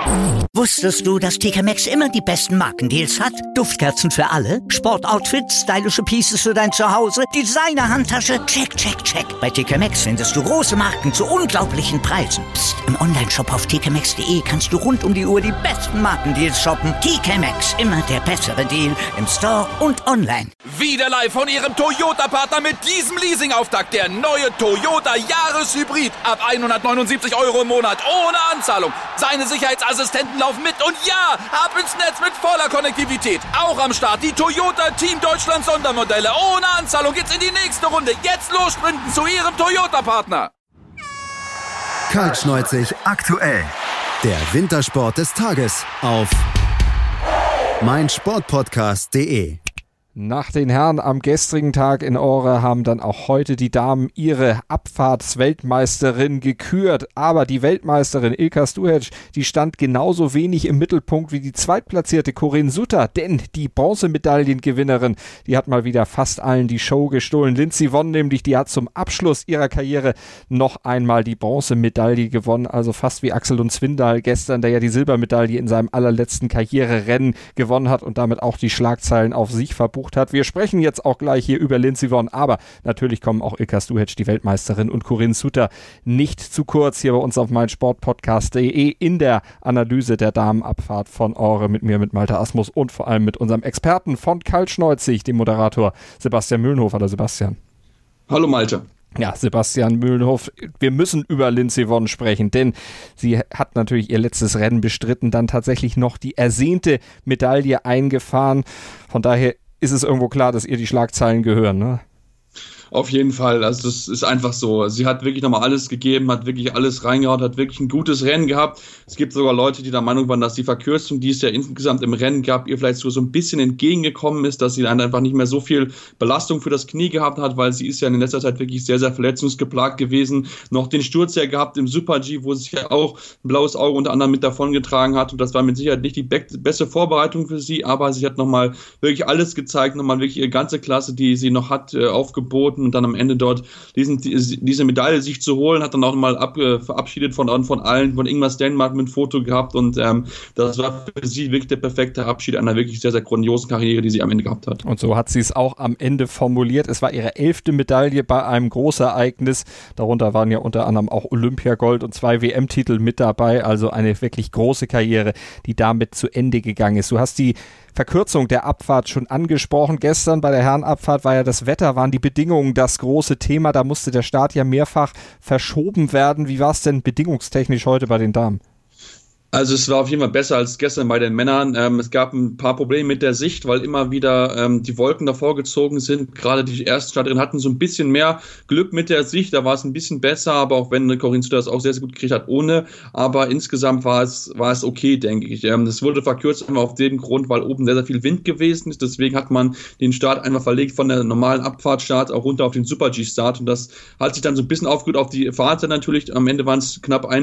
Wusstest du, dass TK Maxx immer die besten Markendeals hat? Duftkerzen für alle, Sportoutfits, stylische Pieces für dein Zuhause, Designer-Handtasche, check, check, check. Bei TK Maxx findest du große Marken zu unglaublichen Preisen. Psst. Im Onlineshop auf tkmaxx.de kannst du rund um die Uhr die besten Markendeals shoppen. TK Maxx, immer der bessere Deal im Store und online. Wieder live von Ihrem Toyota-Partner mit diesem Leasing-Auftakt. Der neue Toyota Jahreshybrid. Ab 179 € im Monat. Ohne Anzahlung. Seine Sicherheitsassistenten laufen mit. Und ja, ab ins Netz mit voller Konnektivität. Auch am Start die Toyota Team Deutschland Sondermodelle. Ohne Anzahlung geht's in die nächste Runde. Jetzt los sprinten zu Ihrem Toyota-Partner. Kaltschneuzig aktuell. Der Wintersport des Tages auf meinsportpodcast.de. Nach den Herren am gestrigen Tag in Åre haben dann auch heute die Damen ihre Abfahrtsweltmeisterin gekürt. Aber die Weltmeisterin Ilka Stuhec, die stand genauso wenig im Mittelpunkt wie die zweitplatzierte Corinne Sutter. Denn die Bronzemedaillengewinnerin, die hat mal wieder fast allen die Show gestohlen. Lindsey Vonn nämlich, die hat zum Abschluss ihrer Karriere noch einmal die Bronzemedaille gewonnen. Also fast wie Axel Lund Svindal gestern, der ja die Silbermedaille in seinem allerletzten Karriererennen gewonnen hat und damit auch die Schlagzeilen auf sich verbucht hat. Wir sprechen jetzt auch gleich hier über Lindsey Vonn, aber natürlich kommen auch Ilka Stuhec, die Weltmeisterin, und Corinne Sutter nicht zu kurz hier bei uns auf meinsportpodcast.de in der Analyse der Damenabfahrt von Åre mit mir, mit Malte Asmus und vor allem mit unserem Experten von Kaltschneuzig, dem Moderator Sebastian Mühlenhof. Hallo Sebastian. Hallo Malte. Ja, Sebastian Mühlenhof, wir müssen über Lindsey Vonn sprechen, denn sie hat natürlich ihr letztes Rennen bestritten, dann tatsächlich noch die ersehnte Medaille eingefahren. Von daher ist es irgendwo klar, dass ihr die Schlagzeilen gehören, ne? Auf jeden Fall, also das ist einfach so. Sie hat wirklich nochmal alles gegeben, hat wirklich alles reingehauen, hat wirklich ein gutes Rennen gehabt. Es gibt sogar Leute, die der Meinung waren, dass die Verkürzung, die es ja insgesamt im Rennen gab, ihr vielleicht so ein bisschen entgegengekommen ist, dass sie dann einfach nicht mehr so viel Belastung für das Knie gehabt hat, weil sie ist ja in letzter Zeit wirklich sehr, sehr verletzungsgeplagt gewesen. Noch den Sturz ja gehabt im Super-G, wo sich ja auch ein blaues Auge unter anderem mit davongetragen hat, und das war mit Sicherheit nicht die beste Vorbereitung für sie, aber sie hat nochmal wirklich alles gezeigt, nochmal wirklich ihre ganze Klasse, die sie noch hat, aufgeboten, und dann am Ende dort diese Medaille sich zu holen, hat dann auch mal verabschiedet von allen, von Ingmar Stenmark mit Foto gehabt, und das war für sie wirklich der perfekte Abschied einer wirklich sehr, sehr grandiosen Karriere, die sie am Ende gehabt hat. Und so hat sie es auch am Ende formuliert. Es war ihre 11. Medaille bei einem Großereignis. Darunter waren ja unter anderem auch Olympiagold und 2 WM-Titel mit dabei. Also eine wirklich große Karriere, die damit zu Ende gegangen ist. Du hast die Verkürzung der Abfahrt schon angesprochen. Gestern bei der Herrenabfahrt war ja das Wetter, waren die Bedingungen das große Thema. Da musste der Start ja mehrfach verschoben werden. Wie war es denn bedingungstechnisch heute bei den Damen? Also es war auf jeden Fall besser als gestern bei den Männern. Es gab ein paar Probleme mit der Sicht, weil immer wieder die Wolken davor gezogen sind. Gerade die ersten Starterinnen hatten so ein bisschen mehr Glück mit der Sicht. Da war es ein bisschen besser, aber auch wenn Corinne Sutter das auch sehr, sehr gut gekriegt hat ohne. Aber insgesamt war es okay, denke ich. Das wurde verkürzt einfach auf den Grund, weil oben sehr, sehr viel Wind gewesen ist. Deswegen hat man den Start einfach verlegt von der normalen Abfahrtstart auch runter auf den Super-G-Start. Und das hat sich dann so ein bisschen aufgerührt auf die Fahrzeit natürlich. Am Ende waren es knapp eine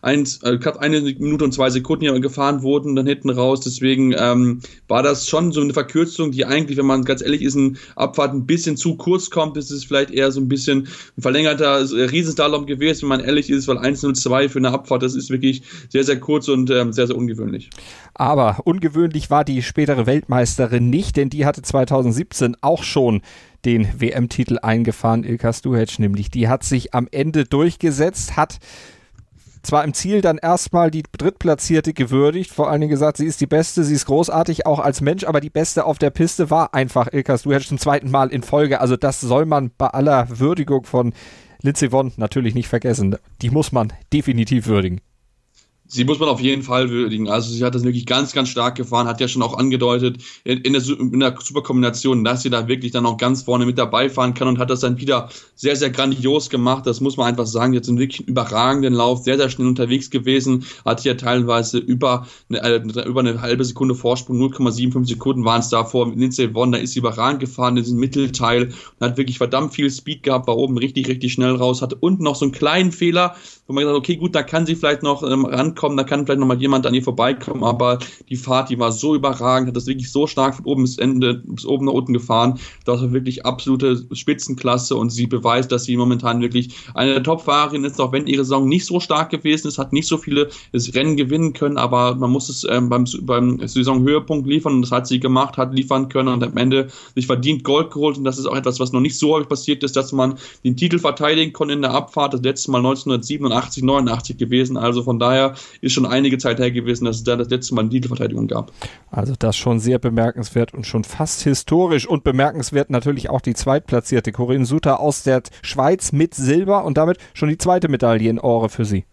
Minute und 2 Sekunden ja gefahren wurden, dann hinten raus. Deswegen war das schon so eine Verkürzung, die eigentlich, wenn man ganz ehrlich ist, in Abfahrt ein bisschen zu kurz kommt. Das ist vielleicht eher so ein bisschen ein verlängerter Riesenslalom gewesen, wenn man ehrlich ist, weil 1:02 für eine Abfahrt, das ist wirklich sehr, sehr kurz und sehr, sehr ungewöhnlich. Aber ungewöhnlich war die spätere Weltmeisterin nicht, denn die hatte 2017 auch schon den WM-Titel eingefahren, Ilka Stuhec nämlich. Die hat sich am Ende durchgesetzt, hat zwar im Ziel dann erstmal die Drittplatzierte gewürdigt, vor allen Dingen gesagt, sie ist die Beste, sie ist großartig, auch als Mensch, aber die Beste auf der Piste war einfach Ilka Stuhec zum zweiten Mal in Folge. Also das soll man bei aller Würdigung von Lindsey Vonn natürlich nicht vergessen. Die muss man definitiv würdigen. Sie muss man auf jeden Fall würdigen. Also sie hat das wirklich ganz, ganz stark gefahren, hat ja schon auch angedeutet in der Superkombination, dass sie da wirklich dann auch ganz vorne mit dabei fahren kann, und hat das dann wieder sehr, sehr grandios gemacht. Das muss man einfach sagen. Jetzt einen wirklich überragenden Lauf, sehr, sehr schnell unterwegs gewesen, hatte ja teilweise über eine halbe Sekunde Vorsprung, 0,75 Sekunden waren es da vor Lindsey Vonn. Da ist sie überragend gefahren in diesem Mittelteil und hat wirklich verdammt viel Speed gehabt, war oben richtig, richtig schnell raus, hatte unten noch so einen kleinen Fehler, wo man gesagt hat, okay, gut, da kann sie vielleicht noch rankommen, rankommen, da kann vielleicht nochmal jemand an ihr vorbeikommen, aber die Fahrt, die war so überragend, hat das wirklich so stark von oben bis oben nach unten gefahren, das war wirklich absolute Spitzenklasse und sie beweist, dass sie momentan wirklich eine der Top-Fahrerin ist, auch wenn ihre Saison nicht so stark gewesen ist, hat nicht so viele Rennen gewinnen können, aber man muss es beim Saisonhöhepunkt liefern und das hat sie gemacht, hat liefern können und am Ende sich verdient Gold geholt und das ist auch etwas, was noch nicht so häufig passiert ist, dass man den Titel verteidigen konnte in der Abfahrt, das letzte Mal 1987, 89 gewesen, also von daher ist schon einige Zeit her gewesen, dass es da das letzte Mal eine Titelverteidigung gab. Also das schon sehr bemerkenswert und schon fast historisch und bemerkenswert natürlich auch die zweitplatzierte Corinne Suter aus der Schweiz mit Silber und damit schon die zweite Medaille in Åre für sie.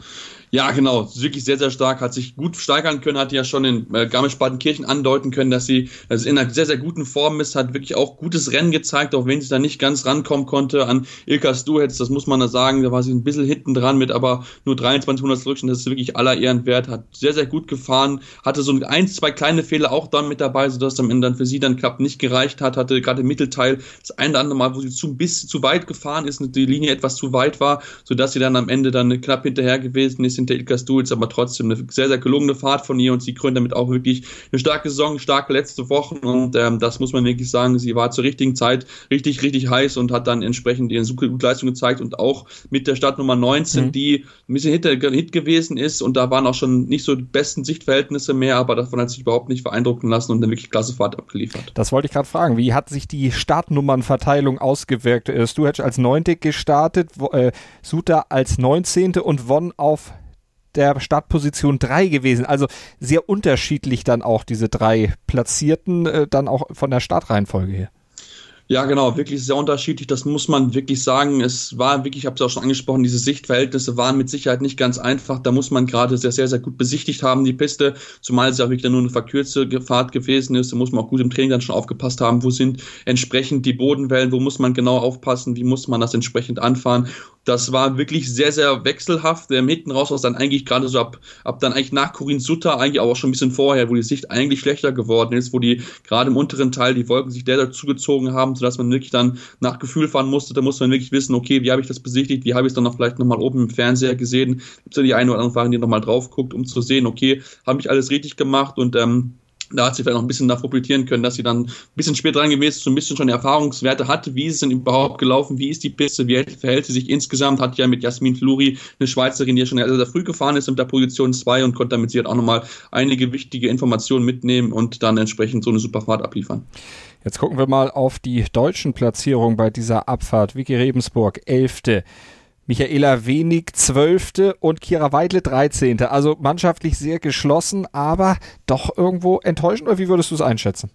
Ja, genau, wirklich sehr, sehr stark, hat sich gut steigern können, hat ja schon in Garmisch-Partenkirchen andeuten können, dass sie in einer sehr, sehr guten Form ist, hat wirklich auch gutes Rennen gezeigt, auch wenn sie da nicht ganz rankommen konnte an Ilka Stuhetz, das muss man da sagen, da war sie ein bisschen hinten dran mit aber nur 23 Hundertstel Rückstand, das ist wirklich aller Ehren wert, hat sehr, sehr gut gefahren, hatte so 1-2 kleine Fehler auch dann mit dabei, sodass am Ende dann für sie dann knapp nicht gereicht hat, hatte gerade im Mittelteil das eine oder andere Mal, wo sie ein bisschen zu weit gefahren ist und die Linie etwas zu weit war, sodass sie dann am Ende dann knapp hinterher gewesen ist, hinter Ilka Stuhetz, aber trotzdem eine sehr, sehr gelungene Fahrt von ihr und sie krönt damit auch wirklich eine starke Saison, starke letzte Wochen und das muss man wirklich sagen, sie war zur richtigen Zeit richtig, richtig heiß und hat dann entsprechend ihre super gute Leistung gezeigt und auch mit der Startnummer 19, die ein bisschen Hit gewesen ist und da waren auch schon nicht so die besten Sichtverhältnisse mehr, aber davon hat sich überhaupt nicht beeindrucken lassen und eine wirklich klasse Fahrt abgeliefert. Das wollte ich gerade fragen, wie hat sich die Startnummernverteilung ausgewirkt? Stuhetz als 9. gestartet, Suter als 19. und Vonn auf der Startposition 3 gewesen, also sehr unterschiedlich dann auch diese 3 Platzierten, dann auch von der Startreihenfolge her. Ja, genau, wirklich sehr unterschiedlich, das muss man wirklich sagen. Es war wirklich, ich habe es auch schon angesprochen, diese Sichtverhältnisse waren mit Sicherheit nicht ganz einfach. Da muss man gerade sehr, sehr, sehr gut besichtigt haben, die Piste, zumal es ja wirklich nur eine verkürzte Fahrt gewesen ist. Da muss man auch gut im Training dann schon aufgepasst haben, wo sind entsprechend die Bodenwellen, wo muss man genau aufpassen, wie muss man das entsprechend anfahren. Das war wirklich sehr, sehr wechselhaft. Hinten raus war es dann eigentlich gerade so ab dann eigentlich nach Corinne Suter, eigentlich auch schon ein bisschen vorher, wo die Sicht eigentlich schlechter geworden ist, wo die gerade im unteren Teil die Wolken sich sehr zugezogen haben, sodass man wirklich dann nach Gefühl fahren musste. Da muss man wirklich wissen, okay, wie habe ich das besichtigt, wie habe ich es dann noch vielleicht nochmal oben im Fernseher gesehen. Gibt es ja die eine oder andere Fahrerin, die nochmal drauf guckt, um zu sehen, okay, habe ich alles richtig gemacht und da hat sie vielleicht noch ein bisschen davor profitieren können, dass sie dann ein bisschen später dran gewesen ist, so ein bisschen schon Erfahrungswerte hatte, wie ist es denn überhaupt gelaufen, wie ist die Piste, wie verhält sie sich insgesamt, hat ja mit Jasmin Fluri eine Schweizerin, die ja schon sehr, sehr früh gefahren ist mit der Position 2 und konnte damit sie halt auch nochmal einige wichtige Informationen mitnehmen und dann entsprechend so eine super Fahrt abliefern. Jetzt gucken wir mal auf die deutschen Platzierungen bei dieser Abfahrt. Vicky Rebensburg 11., Michaela Wenig 12. und Kira Weidle 13. Also mannschaftlich sehr geschlossen, aber doch irgendwo enttäuschend, oder wie würdest du es einschätzen?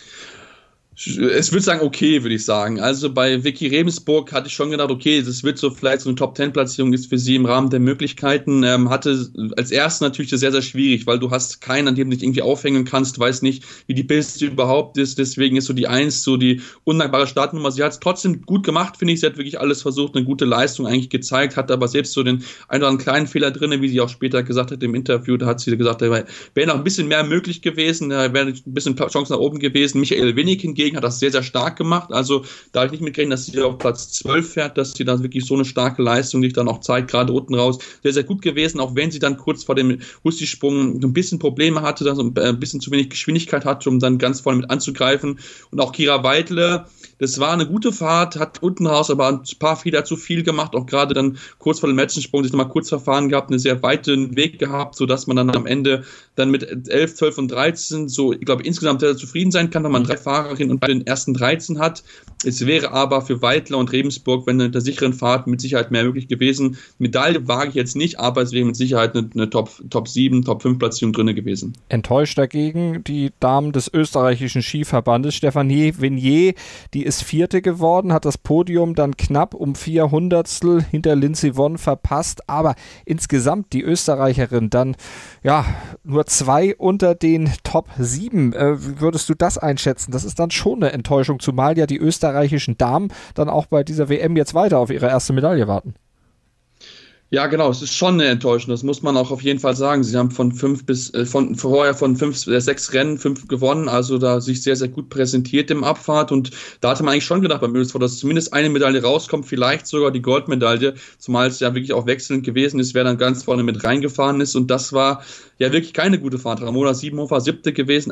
Es würde sagen, okay, würde ich sagen. Also bei Vicky Rebensburg hatte ich schon gedacht, okay, das wird so vielleicht so eine Top-10-Platzierung ist für sie im Rahmen der Möglichkeiten. Hatte als erstes natürlich das sehr, sehr schwierig, weil du hast keinen, an dem du dich irgendwie aufhängen kannst, weißt nicht, wie die Piste überhaupt ist. Deswegen ist so die 1 so die undankbare Startnummer. Sie hat es trotzdem gut gemacht, finde ich. Sie hat wirklich alles versucht, eine gute Leistung eigentlich gezeigt, hat aber selbst so den einen oder anderen kleinen Fehler drin, wie sie auch später gesagt hat im Interview. Da hat sie gesagt, da wäre noch ein bisschen mehr möglich gewesen, da wäre ein bisschen Chance nach oben gewesen. Michael Wenig hingegen hat das sehr, sehr stark gemacht. Also da habe ich nicht mitgerechnet, dass sie auf Platz 12 fährt, dass sie dann wirklich so eine starke Leistung sich dann auch zeigt, gerade unten raus. Sehr, sehr gut gewesen, auch wenn sie dann kurz vor dem Hussi-Sprung ein bisschen Probleme hatte, dass ein bisschen zu wenig Geschwindigkeit hatte, um dann ganz vorne mit anzugreifen. Und auch Kira Weidle, das war eine gute Fahrt, hat unten raus aber ein paar Fehler zu viel gemacht, auch gerade dann kurz vor dem letzten Sprung sich nochmal kurz verfahren gehabt, einen sehr weiten Weg gehabt, sodass man dann am Ende dann mit 11, 12 und 13 so, ich glaube, insgesamt sehr zufrieden sein kann, wenn man 3 Fahrerinnen und bei den ersten 13 hat. Es wäre aber für Weidler und Rebensburg, wenn in der sicheren Fahrt mit Sicherheit mehr möglich gewesen. Medaille wage ich jetzt nicht, aber es wäre mit Sicherheit eine Top 7, Top 5 Platzierung drin gewesen. Enttäuscht dagegen die Damen des österreichischen Skiverbandes. Stefanie Venier, die ist 4. geworden, hat das Podium dann knapp um 4 Hundertstel hinter Lindsey Vonn verpasst, aber insgesamt die Österreicherin dann ja nur 2 unter den Top 7. Wie würdest du das einschätzen? Das ist dann schon eine Enttäuschung, zumal ja die österreichischen Damen dann auch bei dieser WM jetzt weiter auf ihre erste Medaille warten. Ja, genau, es ist schon eine Enttäuschung, das muss man auch auf jeden Fall sagen. Sie haben von 5 bis 6 Rennen 5 gewonnen, also da sich sehr, sehr gut präsentiert im Abfahrt, und da hatte man eigentlich schon gedacht beim ÖSV, dass zumindest eine Medaille rauskommt, vielleicht sogar die Goldmedaille, zumal es ja wirklich auch wechselnd gewesen ist, wer dann ganz vorne mit reingefahren ist, und das war ja wirklich keine gute Fahrt. Ramona Siebenhofer 7. gewesen,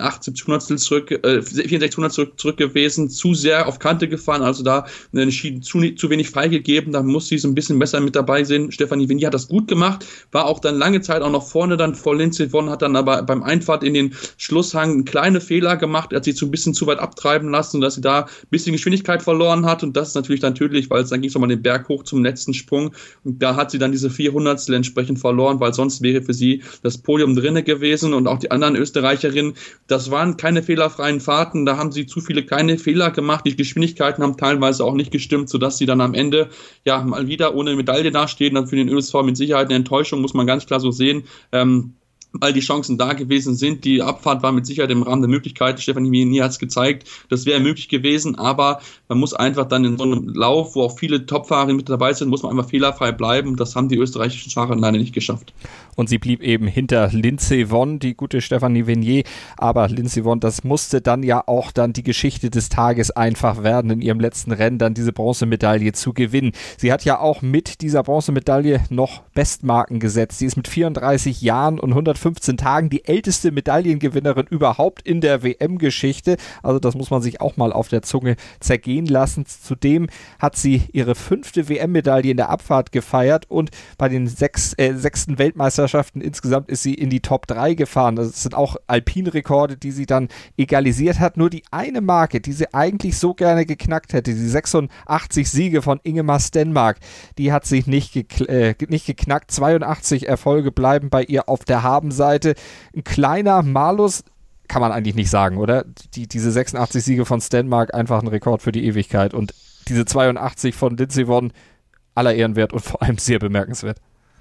64 zurück gewesen, zu sehr auf Kante gefahren, also da entschieden zu wenig freigegeben, da muss sie so ein bisschen besser mit dabei sein. Stefanie Vigny hat das gut gemacht, war auch dann lange Zeit auch noch vorne dann vor Lindsey Vonn, hat dann aber beim Einfahrt in den Schlusshang kleine Fehler gemacht, hat sich so ein bisschen zu weit abtreiben lassen, dass sie da ein bisschen Geschwindigkeit verloren hat, und das ist natürlich dann tödlich, weil es dann ging es nochmal den Berg hoch zum letzten Sprung, und da hat sie dann diese 400stel entsprechend verloren, weil sonst wäre für sie das Podium drinne gewesen, und auch die anderen Österreicherinnen, das waren keine fehlerfreien Fahrten, da haben sie zu viele kleine Fehler gemacht, die Geschwindigkeiten haben teilweise auch nicht gestimmt, sodass sie dann am Ende ja mal wieder ohne Medaille dastehen. Dann für den ÖSV mit Sicherheit eine Enttäuschung, muss man ganz klar so sehen. All die Chancen da gewesen sind. Die Abfahrt war mit Sicherheit im Rahmen der Möglichkeiten. Stefanie Vigny hat es gezeigt, das wäre möglich gewesen, aber man muss einfach dann in so einem Lauf, wo auch viele Topfahrer mit dabei sind, muss man einfach fehlerfrei bleiben. Das haben die österreichischen Fahrer leider nicht geschafft. Und sie blieb eben hinter Lindsey Vonn, die gute Stefanie Vigny. Aber Lindsey Vonn, das musste dann ja auch dann die Geschichte des Tages einfach werden, in ihrem letzten Rennen dann diese Bronzemedaille zu gewinnen. Sie hat ja auch mit dieser Bronzemedaille noch Bestmarken gesetzt. Sie ist mit 34 Jahren und 115 Tagen die älteste Medaillengewinnerin überhaupt in der WM-Geschichte. Also das muss man sich auch mal auf der Zunge zergehen lassen. Zudem hat sie ihre 5. WM-Medaille in der Abfahrt gefeiert, und bei den 6. Weltmeisterschaften insgesamt ist sie in die Top 3 gefahren. Das sind auch Alpinrekorde, die sie dann egalisiert hat. Nur die eine Marke, die sie eigentlich so gerne geknackt hätte, die 86 Siege von Ingemar Stenmark, die hat sie nicht geknackt. 82 Erfolge bleiben bei ihr auf der Habenseite. Ein kleiner Malus kann man eigentlich nicht sagen, oder? Diese 86 Siege von Stenmark, einfach ein Rekord für die Ewigkeit. Und diese 82 von Lindsey Vonn, aller Ehren wert und vor allem sehr bemerkenswert.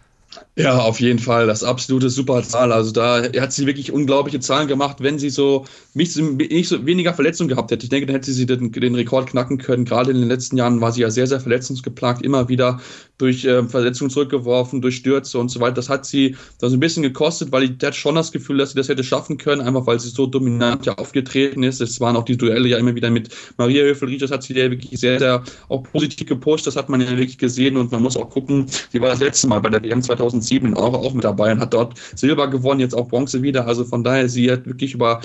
Ja, auf jeden Fall, das absolute super Zahl. Also da hat sie wirklich unglaubliche Zahlen gemacht, wenn sie nicht so weniger Verletzungen gehabt hätte. Ich denke, dann hätte sie den Rekord knacken können. Gerade in den letzten Jahren war sie ja sehr, sehr verletzungsgeplagt, immer wieder durch Verletzungen zurückgeworfen, durch Stürze und so weiter. Das hat sie da so ein bisschen gekostet, weil ich hatte schon das Gefühl, dass sie das hätte schaffen können, einfach weil sie so dominant ja aufgetreten ist. Es waren auch die Duelle ja immer wieder mit Maria Höfel-Riesch, das hat sie ja wirklich sehr, sehr auch positiv gepusht. Das hat man ja wirklich gesehen, und man muss auch gucken, sie war das letzte Mal bei der WM 2007 auch mit dabei und hat dort Silber gewonnen, jetzt auch Bronze wieder. Also von daher, sie hat wirklich über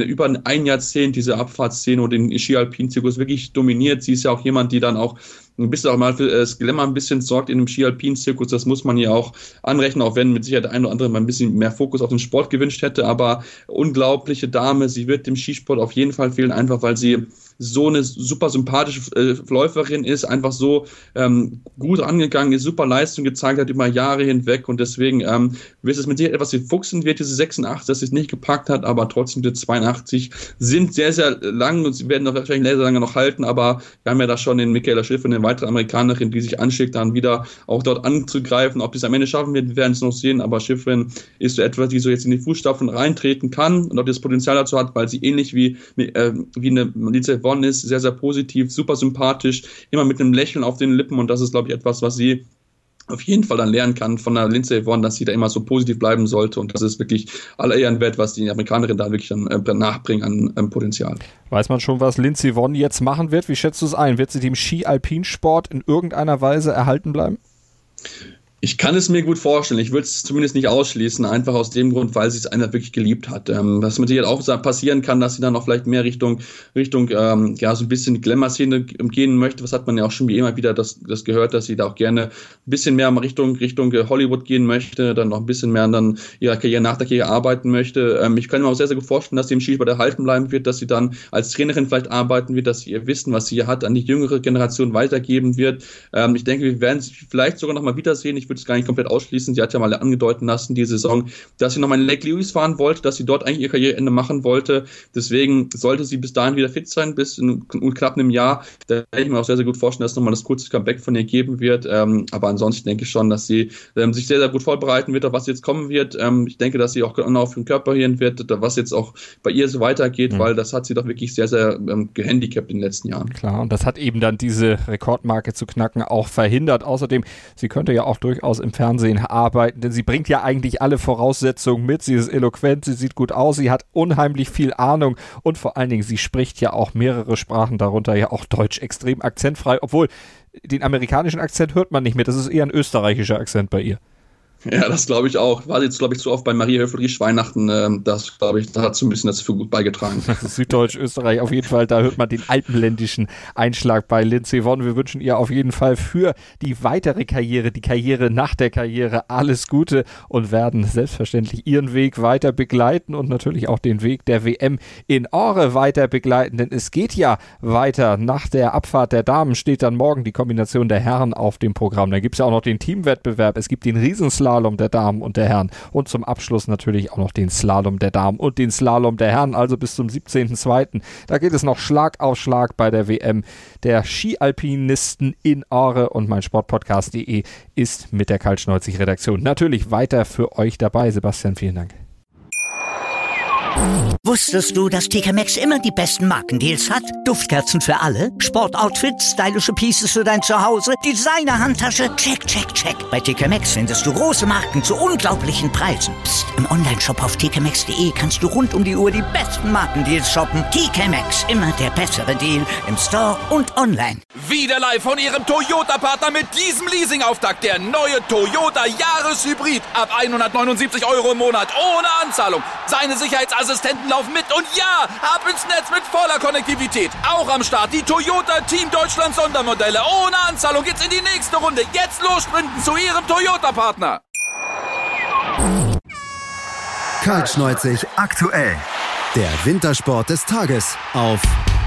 ein Jahrzehnt diese Abfahrtsszene und den Ski-Alpin-Zirkus wirklich dominiert. Sie ist ja auch jemand, die dann auch ein bisschen auch mal für das Glamour ein bisschen sorgt in dem Ski-Alpin-Zirkus. Das muss man ja auch anrechnen, auch wenn mit Sicherheit der eine oder andere mal ein bisschen mehr Fokus auf den Sport gewünscht hätte. Aber unglaubliche Dame, sie wird dem Skisport auf jeden Fall fehlen, einfach weil sie so eine super sympathische Läuferin ist, einfach so gut angegangen ist, super Leistung gezeigt hat über Jahre hinweg, und deswegen wird es mit Sicherheit etwas fuchsen wird, diese 86, dass sie es nicht gepackt hat, aber trotzdem die 82 sind sehr, sehr lang, und sie werden noch wahrscheinlich sehr lange noch halten, aber wir haben ja da schon den Michaela Schifrin, eine weitere Amerikanerin, die sich anschickt, dann wieder auch dort anzugreifen. Ob die es am Ende schaffen wird, wir werden es noch sehen, aber Schifrin ist so etwas, die so jetzt in die Fußstapfen reintreten kann, und ob die das Potenzial dazu hat, weil sie ähnlich wie eine Lindsey Vonn ist, sehr, sehr positiv, super sympathisch, immer mit einem Lächeln auf den Lippen, und das ist, glaube ich, etwas, was sie auf jeden Fall dann lernen kann von der Lindsey Vonn, dass sie da immer so positiv bleiben sollte, und das ist wirklich aller Ehren wert, was die Amerikanerin da wirklich dann nachbringen an Potenzial. Weiß man schon, was Lindsey Vonn jetzt machen wird? Wie schätzt du es ein? Wird sie dem Ski-Alpinsport in irgendeiner Weise erhalten bleiben? Ich kann es mir gut vorstellen. Ich würde es zumindest nicht ausschließen, einfach aus dem Grund, weil sie es einer wirklich geliebt hat. Was mit ihr auch passieren kann, dass sie dann auch vielleicht mehr Richtung ja, so ein bisschen die Glamour-Szene gehen möchte. Was hat man ja auch schon wie immer wieder das gehört, dass sie da auch gerne ein bisschen mehr Richtung Hollywood gehen möchte, dann noch ein bisschen mehr dann ihrer Karriere nach der Karriere arbeiten möchte. Ich kann mir auch sehr, sehr gut vorstellen, dass sie im Skisport erhalten bleiben wird, dass sie dann als Trainerin vielleicht arbeiten wird, dass sie ihr Wissen, was sie hier hat, an die jüngere Generation weitergeben wird. Ich denke, wir werden sie vielleicht sogar noch mal wiedersehen. Ich würde es gar nicht komplett ausschließen. Sie hat ja mal angedeuten lassen, die Saison, dass sie nochmal in Lake Louise fahren wollte, dass sie dort eigentlich ihr Karriereende machen wollte. Deswegen sollte sie bis dahin wieder fit sein, bis in knapp einem Jahr. Da kann ich mir auch sehr, sehr gut vorstellen, dass nochmal das kurze Comeback von ihr geben wird. Aber ansonsten denke ich schon, dass sie sich sehr, sehr gut vorbereiten wird, auf was jetzt kommen wird. Ich denke, dass sie auch genau auf den Körper hin wird, was jetzt auch bei ihr so weitergeht, weil das hat sie doch wirklich sehr, sehr gehandicapt in den letzten Jahren. Klar, und das hat eben dann diese Rekordmarke zu knacken auch verhindert. Außerdem, sie könnte ja auch durchaus durchaus im Fernsehen arbeiten, denn sie bringt ja eigentlich alle Voraussetzungen mit. Sie ist eloquent, sie sieht gut aus, sie hat unheimlich viel Ahnung und vor allen Dingen, sie spricht ja auch mehrere Sprachen, darunter ja auch Deutsch extrem akzentfrei, obwohl den amerikanischen Akzent hört man nicht mehr, das ist eher ein österreichischer Akzent bei ihr. Ja, das glaube ich auch. War jetzt, glaube ich, zu oft bei Maria Höfel-Riesch Weihnachten. Das, glaube ich, da hat so ein bisschen dafür gut beigetragen. Süddeutsch, Österreich, auf jeden Fall, da hört man den alpenländischen Einschlag bei Lindsey Vonn. Wir wünschen ihr auf jeden Fall für die weitere Karriere, die Karriere nach der Karriere, alles Gute und werden selbstverständlich ihren Weg weiter begleiten und natürlich auch den Weg der WM in Åre weiter begleiten, denn es geht ja weiter. Nach der Abfahrt der Damen steht dann morgen die Kombination der Herren auf dem Programm. Da gibt es ja auch noch den Teamwettbewerb, es gibt den Riesenslalom der Damen und der Herren und zum Abschluss natürlich auch noch den Slalom der Damen und den Slalom der Herren, also bis zum 17.02. Da geht es noch Schlag auf Schlag bei der WM der Skialpinisten in Åre und meinsportpodcast.de ist mit der Kaltschneuzig-Redaktion natürlich weiter für euch dabei. Sebastian, vielen Dank. Wusstest du, dass TK Maxx immer die besten Markendeals hat? Duftkerzen für alle, Sportoutfits, stylische Pieces für dein Zuhause, Designer-Handtasche, check, check, check. Bei TK Maxx findest du große Marken zu unglaublichen Preisen. Psst. Im Onlineshop auf tkmaxx.de kannst du rund um die Uhr die besten Markendeals shoppen. TK Maxx, immer der bessere Deal im Store und online. Wieder live von Ihrem Toyota-Partner mit diesem Leasing-Auftakt. Der neue Toyota Jahreshybrid. Ab 179 € im Monat ohne Anzahlung. Seine Sicherheitsassistenten laufen mit und ja, ab ins Netz mit voller Konnektivität. Auch am Start die Toyota Team Deutschland Sondermodelle. Ohne Anzahlung geht's in die nächste Runde. Jetzt los sprinten zu Ihrem Toyota-Partner. Kaltschneuzig aktuell. Der Wintersport des Tages auf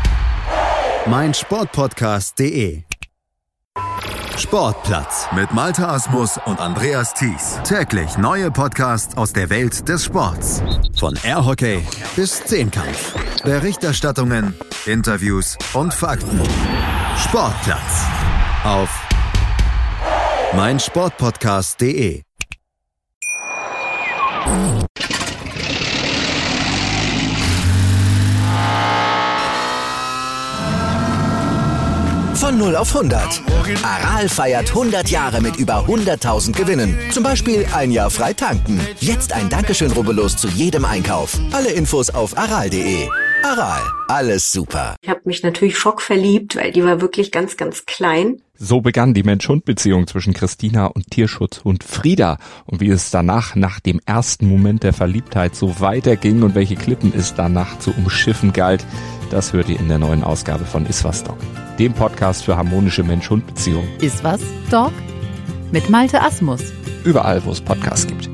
meinsportpodcast.de. Sportplatz mit Malte Asmus und Andreas Thies. Täglich neue Podcasts aus der Welt des Sports. Von Airhockey bis Zehnkampf. Berichterstattungen, Interviews und Fakten. Sportplatz auf meinsportpodcast.de. Von 0 auf 100. Aral feiert 100 Jahre mit über 100.000 Gewinnen. Zum Beispiel ein Jahr frei tanken. Jetzt ein Dankeschön, rubbellos zu jedem Einkauf. Alle Infos auf aral.de. Aral, alles super. Ich habe mich natürlich schockverliebt, weil die war wirklich ganz, ganz klein. So begann die Mensch-Hund-Beziehung zwischen Christina und Tierschutzhund Frieda. Und wie es danach, nach dem ersten Moment der Verliebtheit, so weiterging und welche Klippen es danach zu umschiffen galt, das hört ihr in der neuen Ausgabe von Iswas Dog, dem Podcast für harmonische Mensch-Hund-Beziehungen. Iswas Dog? Mit Malte Asmus. Überall, wo es Podcasts gibt.